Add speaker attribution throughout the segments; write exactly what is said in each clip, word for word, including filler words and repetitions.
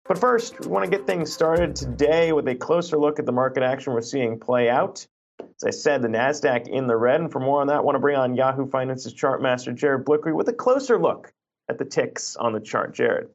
Speaker 1: But first, we want to get things started today with a closer look at the market action we're seeing play out. As I said, the NASDAQ in the red. And for more on that, I want to bring on Yahoo Finance's chart master, Jared Blickery, with a closer look at the ticks on the chart. Jared.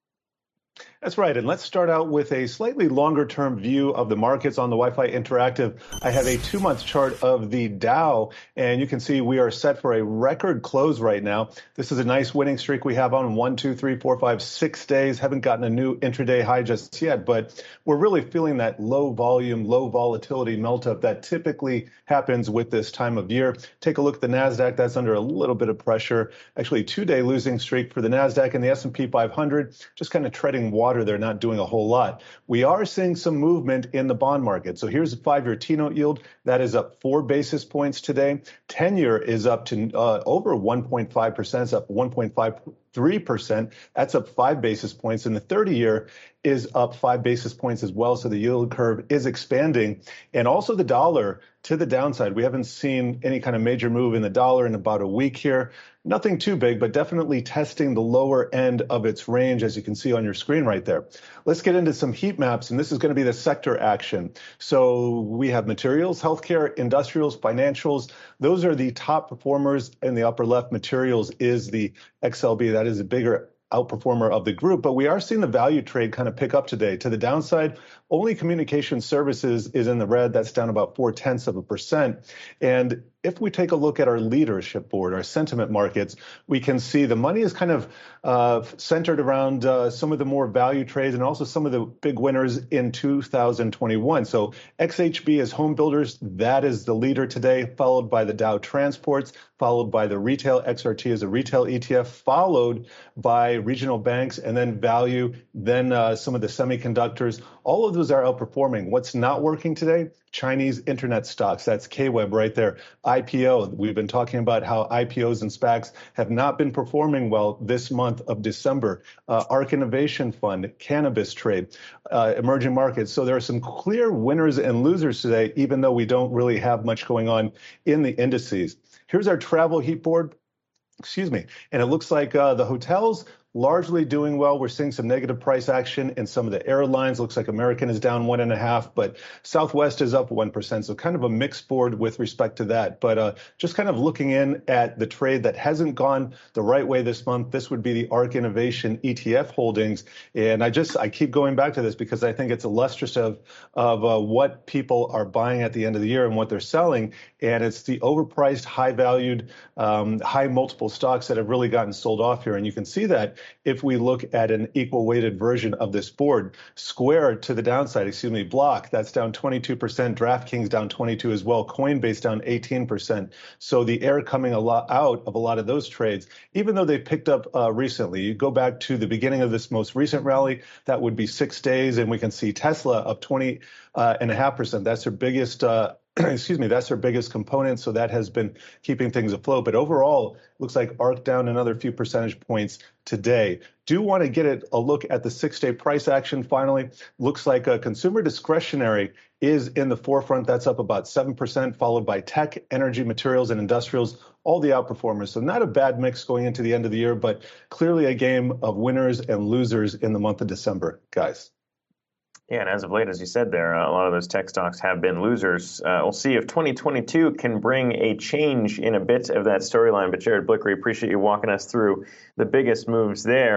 Speaker 2: That's right. And let's start out with a slightly longer term view of the markets on the Wi-Fi Interactive. I have a two month chart of the Dow, and you can see we are set for a record close right now. This is a nice winning streak we have on one, two, three, four, five, six days. Haven't gotten a new intraday high just yet, but we're really feeling that low volume, low volatility melt up that typically happens with this time of year. Take a look at the NASDAQ. That's under a little bit of pressure. Actually, two day losing streak for the NASDAQ, and the S and P five hundred just kind of treading water. They're not doing a whole lot. We are seeing some movement in the bond market. So here's the five-year T-note yield. That is up four basis points today. ten-year is up to uh, over one point five percent. It's up one point five three percent. That's up five basis points. And the thirty-year is up five basis points as well. So the yield curve is expanding. And also the dollar to the downside. We haven't seen any kind of major move in the dollar in about a week here. Nothing too big, but definitely testing the lower end of its range, as you can see on your screen right there. Let's get into some heat maps, and this is going to be the sector action. So we have materials, healthcare, industrials, financials. Those are the top performers in the upper left. Materials is the X L B. That is a bigger outperformer of the group, but we are seeing the value trade kind of pick up today. To the downside, only communication services is in the red. That's down about four tenths of a percent. And if we take a look at our leadership board, our sentiment markets, we can see the money is kind of uh, centered around uh, some of the more value trades and also some of the big winners in two thousand twenty-one. So X H B is home builders. That is the leader today, followed by the Dow Transports, followed by the retail. X R T is a retail E T F, followed by regional banks, and then value, then uh, some of the semiconductors. All of those are outperforming. What's not working today? Chinese internet stocks. That's K-Web right there. I P O. We've been talking about how I P Os and SPACs have not been performing well this month of December. Uh, ARK Innovation Fund, cannabis trade, uh, emerging markets. So there are some clear winners and losers today, even though we don't really have much going on in the indices. Here's our travel heat board. Excuse me. And it looks like uh, the hotels largely doing well. We're seeing some negative price action in some of the airlines. Looks like American is down one and a half, but Southwest is up one percent. So kind of a mixed board with respect to that. But uh, just kind of looking in at the trade that hasn't gone the right way this month, this would be the ARK Innovation E T F holdings. And I just, I keep going back to this because I think it's illustrative of uh, what people are buying at the end of the year and what they're selling. And it's the overpriced, high valued, um, high multiple stocks that have really gotten sold off here. And you can see that if we look at an equal weighted version of this board. Square to the downside, excuse me, Block, that's down twenty-two percent. DraftKings down twenty-two as well. Coinbase down eighteen percent. So the air coming a lot out of a lot of those trades, even though they picked up uh, recently. You go back to the beginning of this most recent rally, that would be six days, and we can see Tesla up twenty uh, and a half percent. That's their biggest uh, excuse me, that's their biggest component. So that has been keeping things afloat. But overall, looks like ARK down another few percentage points today. Do want to get it, a look at the six-day price action finally. Looks like uh, consumer discretionary is in the forefront. That's up about seven percent, followed by tech, energy, materials, and industrials, all the outperformers. So not a bad mix going into the end of the year, but clearly a game of winners and losers in the month of December, guys.
Speaker 1: Yeah, and as of late, as you said there, uh, a lot of those tech stocks have been losers. Uh, we'll see if twenty twenty-two can bring a change in a bit of that storyline. But Jared Blickery, appreciate you walking us through the biggest moves there.